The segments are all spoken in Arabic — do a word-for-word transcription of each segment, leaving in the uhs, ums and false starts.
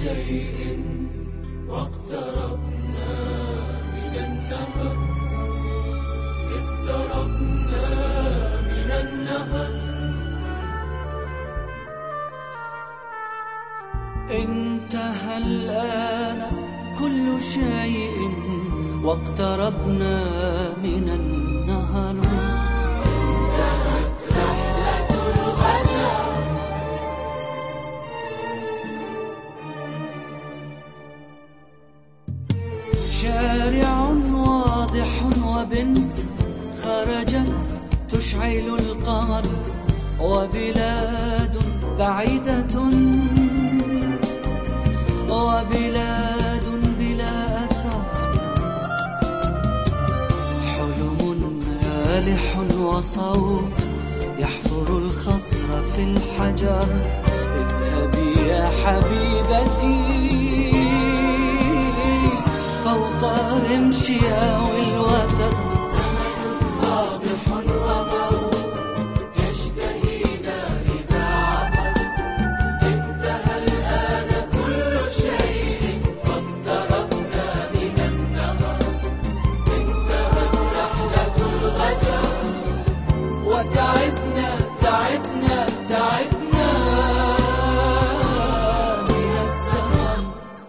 شيء واقتربنا من النهر، اقتربنا من النهر. انتهى الآن كل شيء واقتربنا من النهر. انتهت رحلة الغدر. شارع واضح وبنت خرجت تشعل القمر، وبلاد بعيدة وبلاد بلا أثار، حلم هالح وصوت يحفر الخصر في الحجر. اذهبي يا حبيبتي فوق الانشياء والوتر. زمن فاضح وضوء يشتهينا إذا عبر. انتهى الآن كل شيء واقتربنا من النهر. انتهت رحلة الغدر وتعبنا تعبنا تعبنا من السفر.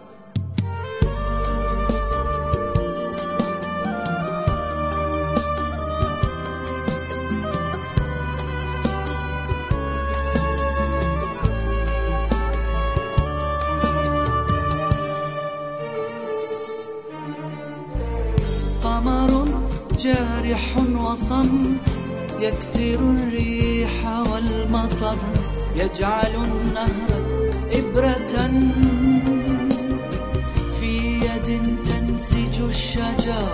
قمر جارح وصمت يكسر الريح والمطر، يجعل النهر إبرة في يد تنسج الشجر.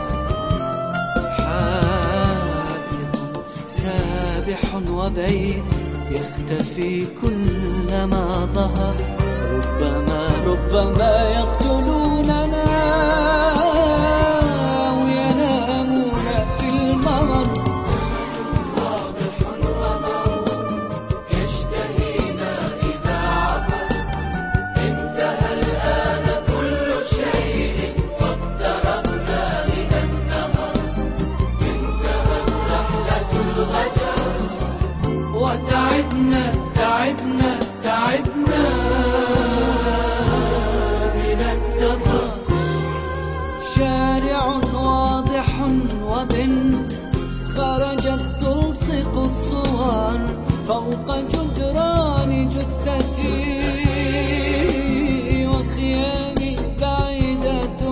حائط سابح وبيت يختفي كلما ظهر. ربما ربما يقتلوننا وينامون في الممر. وتعبنا تعبنا تعبنا من السفر. شارع واضح وبنت خرجت تلصق الصور فوق جدران جثتي، وخيامي بعيدة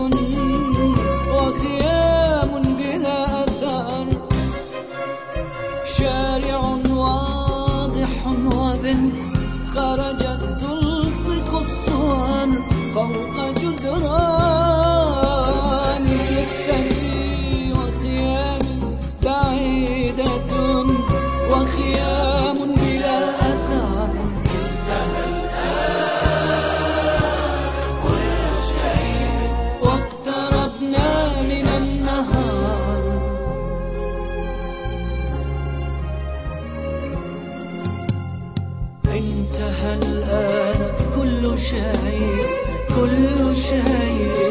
وخيام بلا أثر. شارع واضح وبنت خرجت تلصق الصور فوق جدران جثتي، وخيام بعيدة وخيام بلا أثر. انتهى الآن كل شيء واقتربنا من النهر. انتهى الآن كل شيء كل شيء